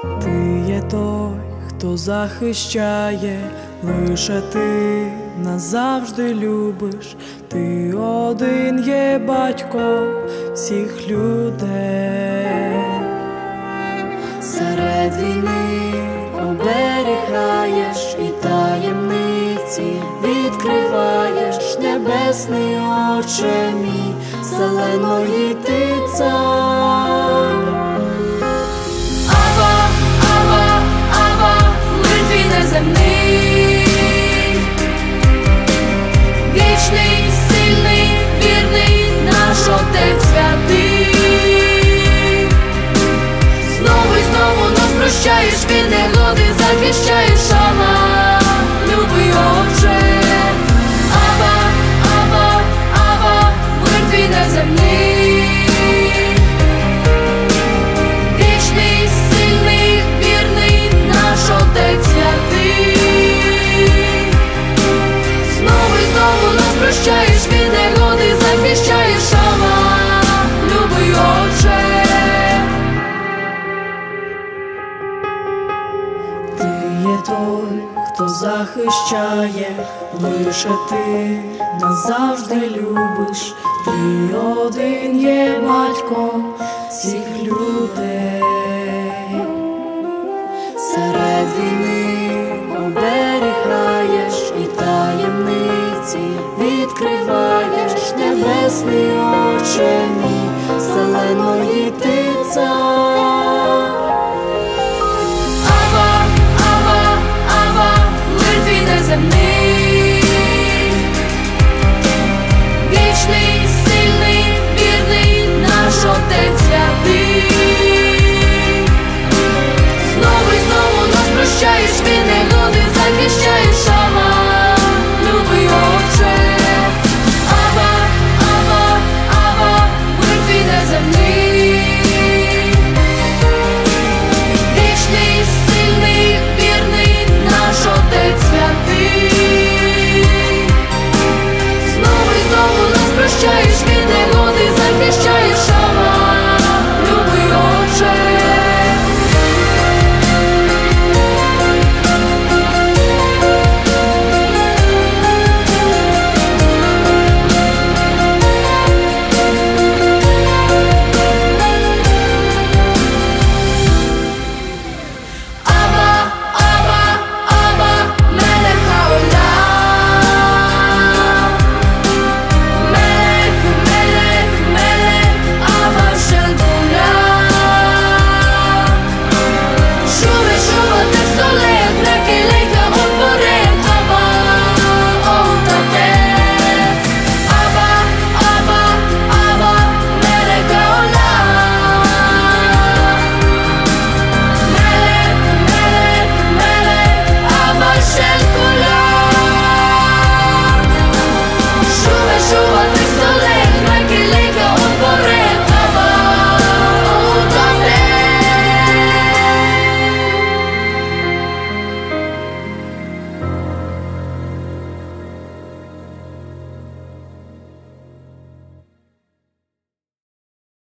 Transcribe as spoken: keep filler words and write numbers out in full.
Ти є той, хто захищає, лише ти назавжди любиш. Ти один є батьком всіх людей. Серед війни оберігаєш і таємниці відкриваєш. Небесний Отче мій, зеленої ти цар. Ава, Ава, Ава, мир твій неземний, вічний, сильний, вірний наш Отець святий. Знову й знову нас прощаєш, від негоди захищаєш. Ава, любий Отче. Ава, Ава, Ава, мир твій неземний, вічний, сильний, вірний наш Отець святий. Знову й знову нас прощаєш, від негоди захищаєш. Ава, любий Отче. Ти є той, хто захищає, лише ти назавжди любиш. Ти один є батьком всіх людей. Серед війни оберігаєш і таємниці відкриваєш. Небесний Отче мій, зеленої ти цар. Ава, Ава, Ава, мир твій неземний, вічний, сильний, вірний наш Отець святий. Знову й знову нас прощаєш, від негоди захищаєш.